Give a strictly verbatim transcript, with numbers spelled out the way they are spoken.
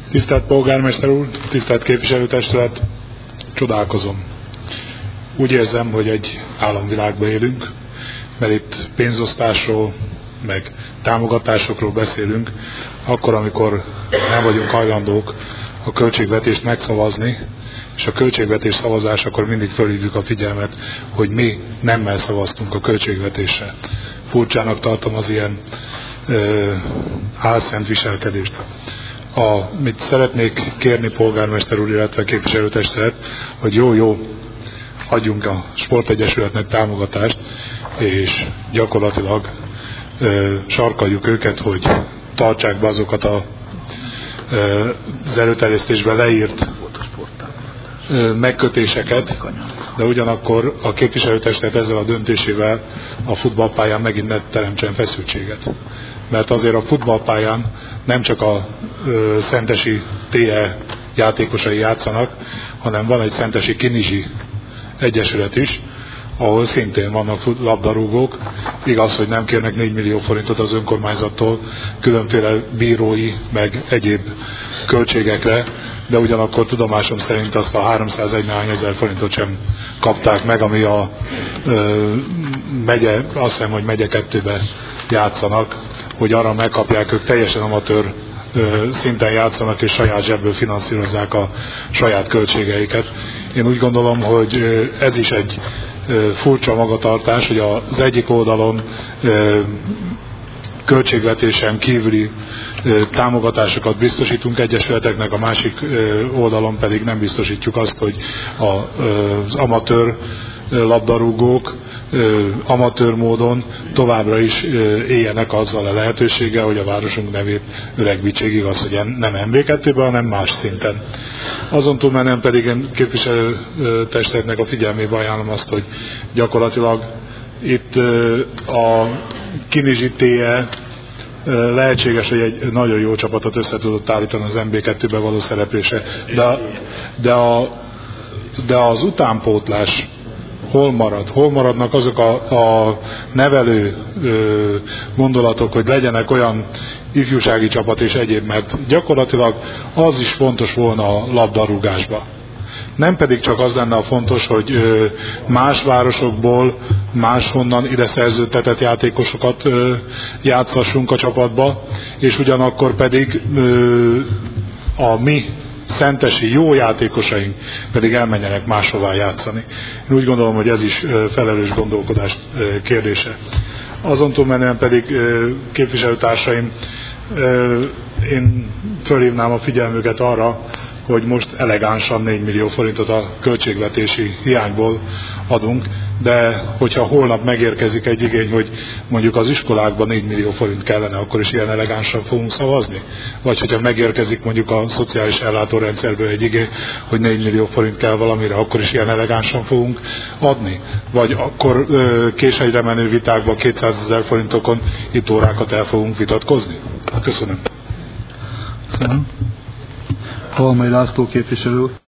Tisztelt polgármester úr, tisztelt képviselőtestület, csodálkozom. Úgy érzem, hogy egy államvilágban élünk, mert itt pénzosztásról, meg támogatásokról beszélünk, akkor, amikor nem vagyunk hajlandók a költségvetést megszavazni, és a költségvetés szavazásakor mindig fölhívjuk a figyelmet, hogy mi nemmel szavaztunk a költségvetésre. Furcsának tartom az ilyen ö, álszent viselkedést. Amit szeretnék kérni polgármester úr, illetve képviselőtestület, hogy jó-jó adjunk a sportegyesületnek támogatást, és gyakorlatilag ö, sarkaljuk őket, hogy tartsák be azokat a, ö, az előterjesztésben leírt ö, megkötéseket, de ugyanakkor a képviselőtestület ezzel a döntésével a futballpályán megint ne teremtsen feszültséget. Mert azért a futballpályán nem csak a ö, szentesi té e játékosai játszanak, hanem van egy szentesi kinizsi egyesület is, ahol szintén vannak labdarúgók. Igaz, hogy nem kérnek négy millió forintot az önkormányzattól különféle bírói, meg egyéb költségekre, de ugyanakkor tudomásom szerint azt a háromszázegy ezer forintot sem kapták meg, ami a ö, megye, azt hiszem, hogy megye kettőbe játszanak, hogy arra megkapják, ők teljesen amatőr ö, szinten játszanak, és saját zsebből finanszírozzák a saját költségeiket. Én úgy gondolom, hogy ö, ez is egy ö, furcsa magatartás, hogy az egyik oldalon ö, költségvetésen kívüli ö, támogatásokat biztosítunk egyesületeknek, a másik ö, oldalon pedig nem biztosítjuk azt, hogy a, ö, az amatőr labdarúgók ö, amatőr módon továbbra is ö, éljenek azzal a lehetőséggel, hogy a városunk nevét öregbítsék, igaz, hogy nem em bé kettőben, hanem más szinten. Azon túlmenően pedig én képviselőtestületnek a figyelmébe ajánlom azt, hogy gyakorlatilag itt ö, a kinizsi té e lehetséges, hogy egy nagyon jó csapatot össze tudott állítani az em bé kettőben való szereplése, de, de, a, de az utánpótlás hol marad? Hol maradnak azok a, a nevelő ö, gondolatok, hogy legyenek olyan ifjúsági csapat és egyéb, mert gyakorlatilag az is fontos volna a labdarúgásba. Nem pedig csak az lenne a fontos, hogy ö, más városokból, máshonnan ide szerződtetett játékosokat ö, játszassunk a csapatba, és ugyanakkor pedig ö, a mi szentesi jó játékosaink pedig elmenjenek máshová játszani. Én úgy gondolom, hogy ez is felelős gondolkodás kérdése. Azon túlmenően pedig képviselőtársaim, én fölhívnám a figyelmüket arra, hogy most elegánsan négy millió forintot a költségvetési hiányból adunk, de hogyha holnap megérkezik egy igény, hogy mondjuk az iskolákban négy millió forint kellene, akkor is ilyen elegánsan fogunk szavazni? Vagy hogyha megérkezik mondjuk a szociális ellátórendszerből egy igény, hogy négy millió forint kell valamire, akkor is ilyen elegánsan fogunk adni? Vagy akkor ö, későre menő vitákban kétszázezer forintokon itt órákat el fogunk vitatkozni? Köszönöm. Halmai László képviselő.